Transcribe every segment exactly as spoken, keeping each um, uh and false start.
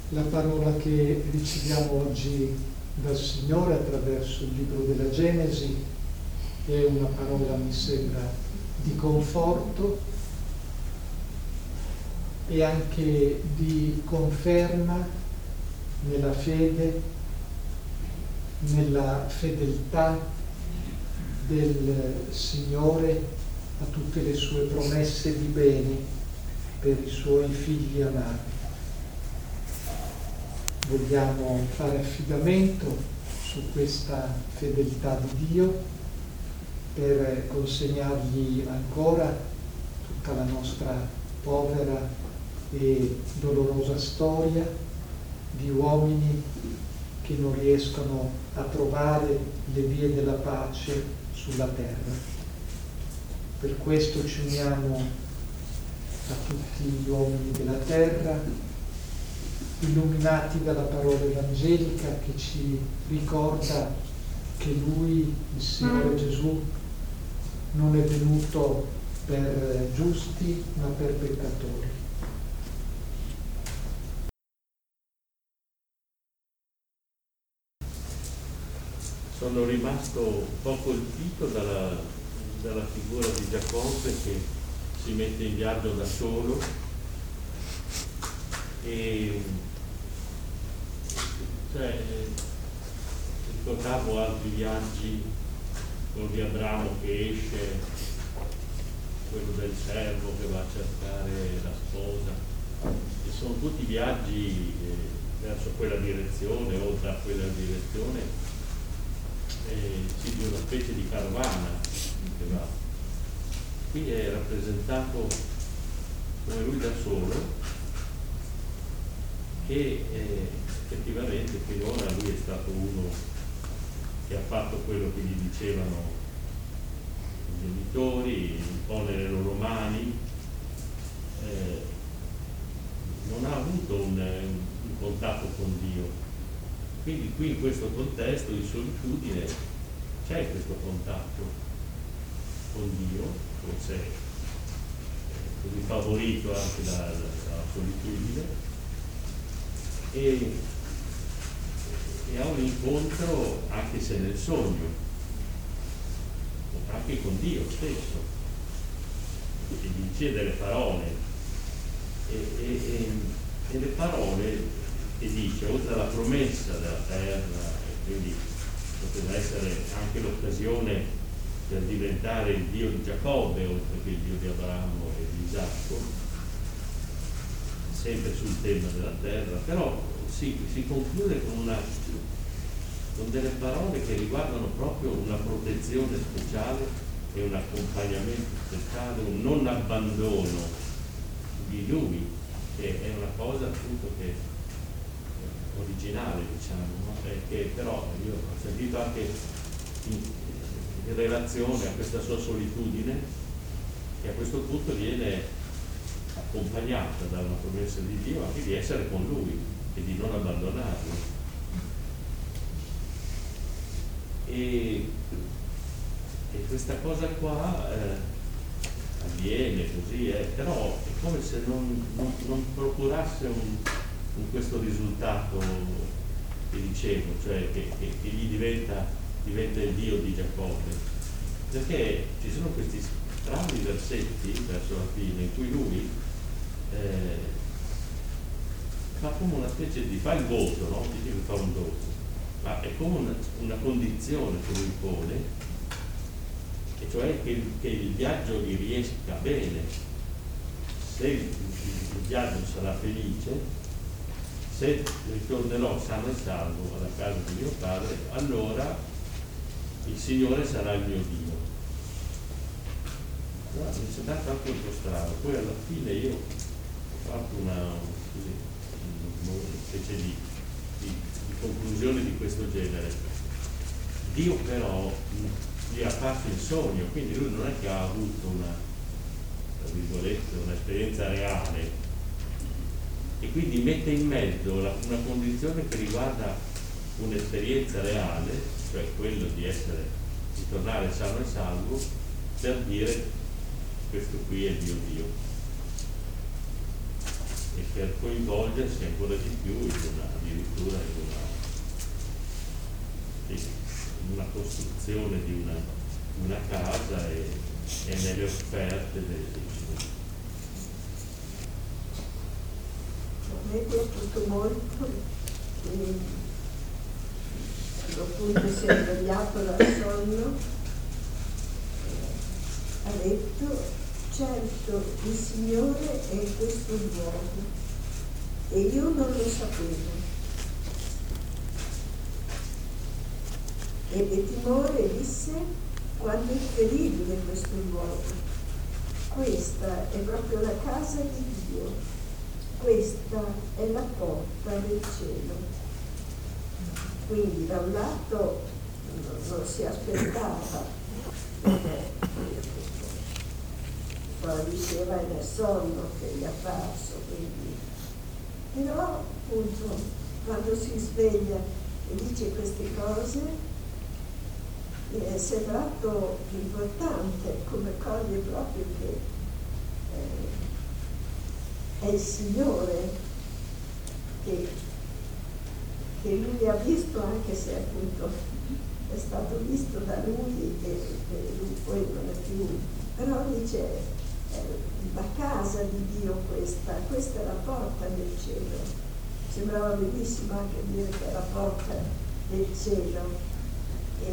La parola che riceviamo oggi dal Signore attraverso il libro della Genesi è una parola, mi sembra, di conforto e anche di conferma nella fede, nella fedeltà del Signore a tutte le sue promesse di bene per i suoi figli amati. Vogliamo fare affidamento su questa fedeltà di Dio per consegnargli ancora tutta la nostra povera e dolorosa storia di uomini che non riescono a trovare le vie della pace sulla terra. Per questo ci uniamo a tutti gli uomini della terra, illuminati dalla parola evangelica che ci ricorda che Lui, il Signore Gesù, non è venuto per giusti ma per peccatori. Sono rimasto un po' colpito dalla, dalla figura di Giacobbe che si mette in viaggio da solo e cioè, ricordavo altri viaggi, quello di Abramo che esce, quello del servo che va a cercare la sposa, e sono tutti viaggi eh, verso quella direzione, oltre a quella direzione, eh, sì, di una specie di carovana che va. Qui è rappresentato come lui da solo, che eh, effettivamente finora lui è stato uno che ha fatto quello che gli dicevano i genitori, un po' nelle loro mani, eh, non ha avuto un, un contatto con Dio. Quindi qui in questo contesto di solitudine c'è questo contatto con Dio, forse così favorito anche dalla, dalla solitudine, e, e ha un incontro anche se nel sogno, anche con Dio stesso, che gli dice delle parole e, e, e, e le parole che dice, oltre alla promessa della terra, e quindi poteva essere anche l'occasione per diventare il Dio di Giacobbe oltre che il Dio di Abramo e di Isacco, sempre sul tema della terra, però si, si conclude con, una, con delle parole che riguardano proprio una protezione speciale e un accompagnamento speciale, un non abbandono di lui, che è una cosa appunto che è originale, diciamo, no? Che però io ho sentito anche in, in relazione a questa sua solitudine, che a questo punto viene accompagnata da una promessa di Dio anche di essere con Lui e di non abbandonarlo. E, e questa cosa qua eh, avviene così, eh, però è come se non, non, non procurasse un, un questo risultato che dicevo, cioè che, che, che gli diventa, diventa il Dio di Giacobbe, perché ci sono questi strani versetti verso la fine in cui lui Eh, fa come una specie di, fa il voto, no? Dice che fa un voto, ma è come una, una condizione che lui pone, e cioè che, che il viaggio gli riesca bene. Se il, il viaggio sarà felice, se ritornerò sano e salvo alla casa di mio padre, allora il Signore sarà il mio Dio. Allora, mi è sembrato anche un po' strano, poi alla fine io fatto una, così, una specie di, di, di conclusione di questo genere. Dio però gli ha fatto il sogno, quindi lui non è che ha avuto una, tra virgolette, un'esperienza reale, e quindi mette in mezzo la, una condizione che riguarda un'esperienza reale, cioè quello di essere, di tornare sano e salvo, per dire questo qui è Dio Dio. E per coinvolgersi ancora di più in una, addirittura in una, in una costruzione di una, una casa e, e nelle offerte dei vicini. A me è piaciuto molto che appunto si è svegliato dal sonno, ha detto: certo, il Signore è in questo luogo e io non lo sapevo. Ebbe timore e disse: quanto è terribile questo luogo. Questa è proprio la casa di Dio, questa è la porta del cielo. Quindi da un lato non, non si aspettava, poi diceva nel sonno che gli è apparso, quindi. Però appunto quando si sveglia e dice queste cose è sembrato importante, come coglie proprio che eh, è il Signore che, che lui ha visto, anche se appunto è stato visto da lui e, e lui poi non è più, però dice eh, la casa di Dio questa, questa è la porta del cielo. Sembrava bellissimo anche dire che è la porta del cielo. E,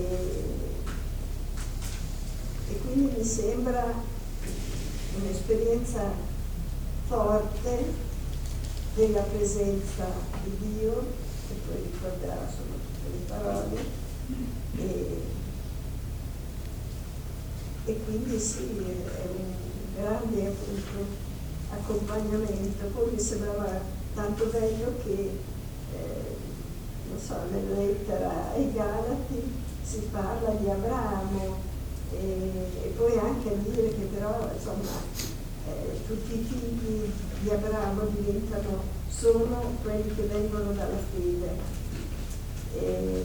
e quindi mi sembra un'esperienza forte della presenza di Dio, che poi ricorderà sono tutte le parole, e, e quindi sì, è un grande appunto accompagnamento. Poi mi sembrava tanto bello che eh, non so, nella lettera ai Galati si parla di Abramo e, e poi anche a dire che però insomma eh, tutti i figli di Abramo diventano solo quelli che vengono dalla fede e,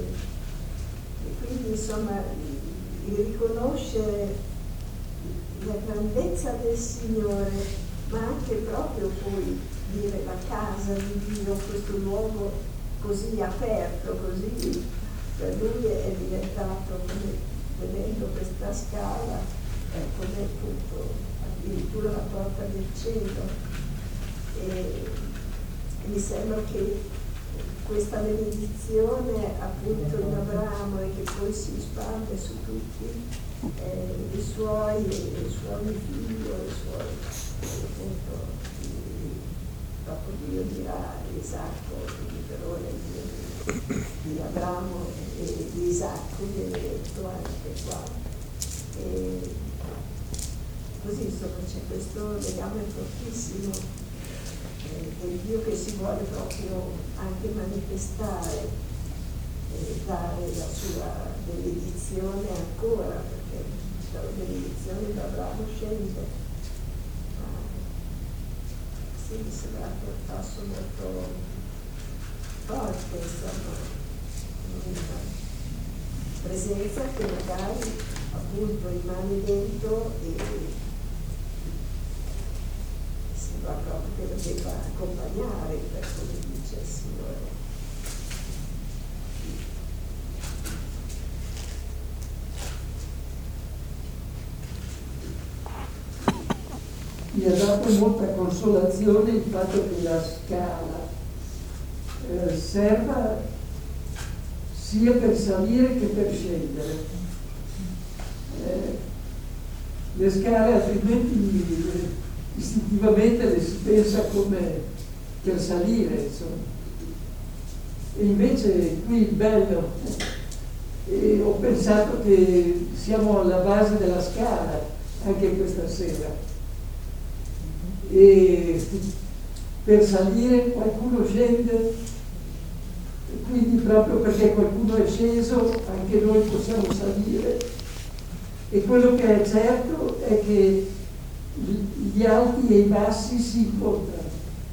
e quindi insomma il riconoscere la grandezza del Signore, ma anche proprio poi dire la casa di Dio, questo luogo così aperto, così per lui è diventato, come vedendo questa scala, eh, come appunto addirittura la porta del cielo. E mi sembra che questa benedizione appunto in Abramo e che poi si espande su tutti eh, i suoi, i suoi figli, i suoi appunto, dopo Dio dirà Isacco, quindi per ora il Dio di Abramo e di Isacco viene detto anche qua. E così insomma c'è questo legame fortissimo eh, del Dio che si vuole proprio anche manifestare e dare la sua benedizione ancora, perché la benedizione da Abramo scende. Sì, mi sembra un passo molto forte, insomma, una presenza che magari appunto rimane dentro e sembra proprio che lo debba accompagnare, per come dice il Signore. Mi ha dato molta consolazione il fatto che la scala eh, serva sia per salire che per scendere. Eh, le scale altrimenti eh, istintivamente le si pensa come per salire, insomma. E invece qui il bello, eh, ho pensato che siamo alla base della scala anche questa sera. E per salire qualcuno scende, quindi proprio perché qualcuno è sceso anche noi possiamo salire, e quello che è certo è che gli alti e i bassi si incontrano.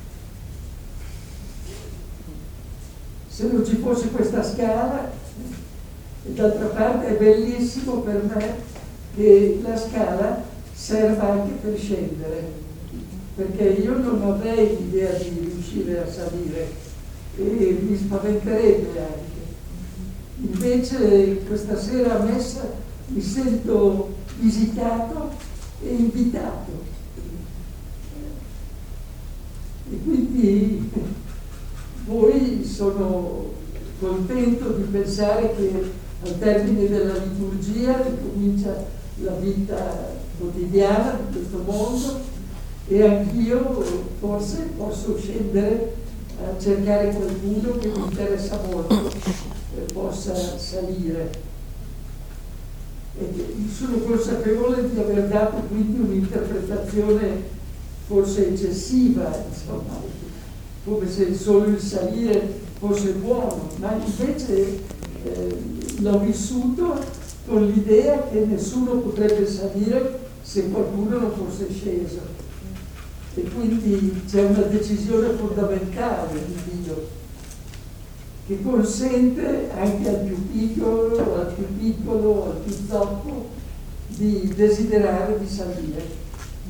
Se non ci fosse questa scala, e d'altra parte è bellissimo per me che la scala serva anche per scendere. perché io non avrei l'idea di riuscire a salire e mi spaventerebbe anche. Invece questa sera a messa mi sento visitato e invitato. E quindi poi sono contento di pensare che al termine della liturgia ricomincia la vita quotidiana di questo mondo e anch'io forse posso scendere a cercare qualcuno che mi interessa molto e possa salire. E sono consapevole di aver dato quindi un'interpretazione forse eccessiva, insomma, come se solo il salire fosse buono, ma invece eh, l'ho vissuto con l'idea che nessuno potrebbe salire se qualcuno non fosse sceso. E quindi c'è una decisione fondamentale di Dio che consente anche al più piccolo, al più piccolo, al più zoppo di desiderare di salire.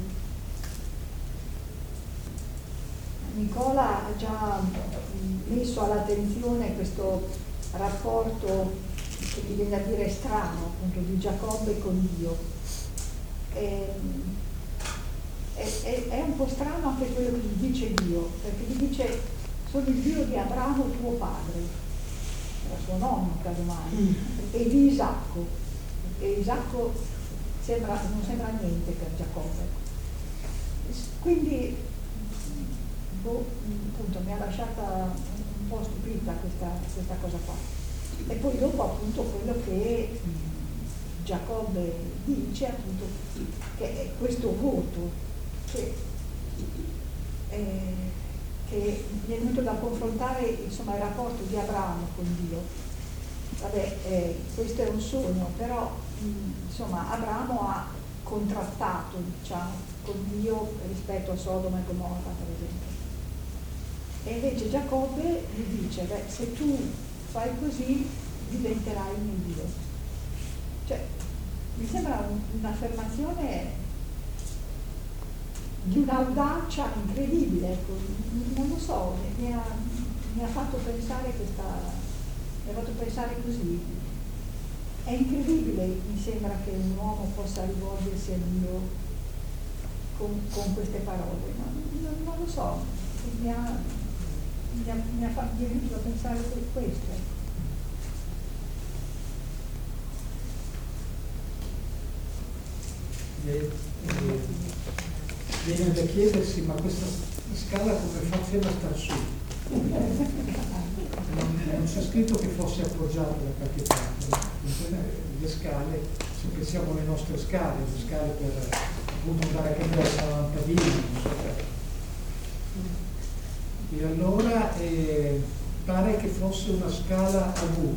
Nicola ha già messo all'attenzione questo rapporto che mi viene a dire strano, appunto, di Giacobbe con Dio. E, è, è, è un po' strano anche quello che gli dice Dio, perché gli dice: sono il Dio di Abramo tuo padre, era suo nonno casomai, e di Isacco. E Isacco sembra, non sembra niente per Giacobbe. Quindi boh, appunto, mi ha lasciata un po' stupita questa, questa cosa qua. E poi dopo appunto quello che Giacobbe dice, appunto, che è questo voto che, eh, che mi è venuto da confrontare, insomma, il rapporto di Abramo con Dio. Vabbè, eh, questo è un sogno, però mh, insomma Abramo ha contrattato, diciamo, con Dio rispetto a Sodoma e Gomorra, per esempio. E invece Giacobbe gli dice: beh, se tu fai così diventerai mio Dio. Cioè, mi sembra un, un'affermazione di un'audacia incredibile, ecco. Non lo so, mi ha, mi ha fatto pensare questa, mi ha fatto pensare così. È incredibile, mi sembra, che un uomo possa rivolgersi a Dio con, con queste parole, ma non, non lo so, mi ha, mi ha, mi ha fatto, mi è venuto a pensare questo. E, e, viene da chiedersi: ma questa scala come faceva a star su? Non, non c'è scritto che fosse appoggiata da qualche parte. Le scale, se pensiamo alle nostre scale, le scale per appunto andare a cambiare la lampadina, non so perché. E allora eh, pare che fosse una scala a V.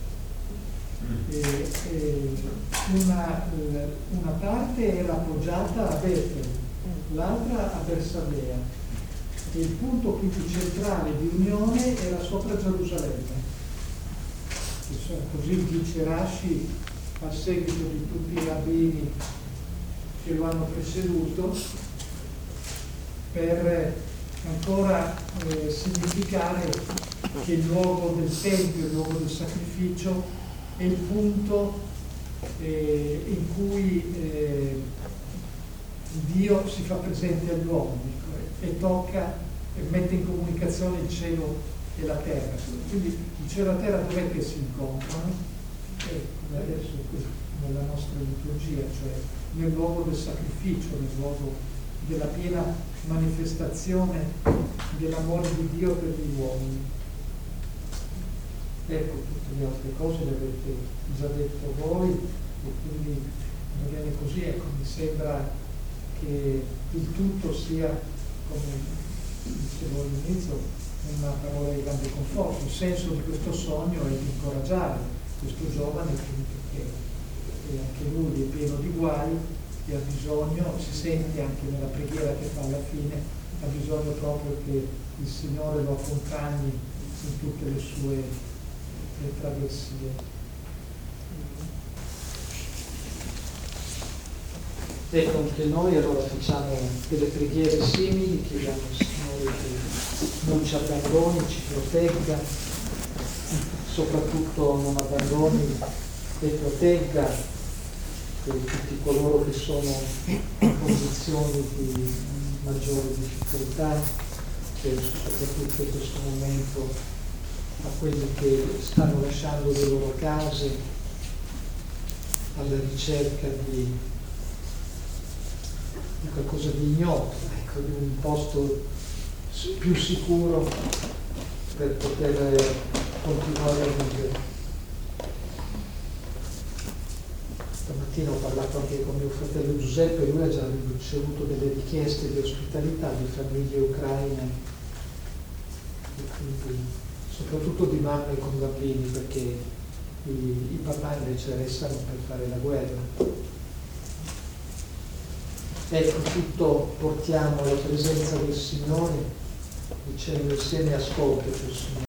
E, e una, una parte era appoggiata a Betel, l'altra a Bersabea, e il punto più centrale di unione era sopra Gerusalemme. Così dice Rashi, a seguito di tutti i rabbini che lo hanno preceduto, per ancora eh, significare che il luogo del tempio, il luogo del sacrificio, è il punto eh, in cui eh, Dio si fa presente agli uomini e tocca e mette in comunicazione il cielo e la terra. Quindi il cielo e la terra dov'è che si incontrano? Eh, come adesso qui, nella nostra liturgia, cioè nel luogo del sacrificio, nel luogo della piena manifestazione dell'amore di Dio per gli uomini. Ecco, tutte le altre cose le avete già detto voi, e quindi va bene così. Ecco, mi sembra che il tutto sia, come dicevo all'inizio, una parola di grande conforto. Il senso di questo sogno è di incoraggiare questo giovane, che, che anche lui è pieno di guai e ha bisogno, si sente anche nella preghiera che fa alla fine, ha bisogno proprio che il Signore lo accompagni in tutte le sue le travessie. Ecco, anche noi allora facciamo delle preghiere simili, chiediamo al Signore che non ci abbandoni, ci protegga, soprattutto non abbandoni e protegga tutti coloro che sono in posizioni di maggiore difficoltà, e soprattutto in questo momento a quelli che stanno lasciando le loro case alla ricerca di di qualcosa di ignoto, ecco, di un posto più sicuro per poter continuare a vivere. Stamattina ho parlato anche con mio fratello Giuseppe, lui ha già ricevuto delle richieste di ospitalità di famiglie ucraine, e quindi, soprattutto di mamme con bambini, perché i, i papà invece restano per fare la guerra. Ecco, tutto portiamo alla presenza del Signore, dicendo insieme: ascolta, Signore.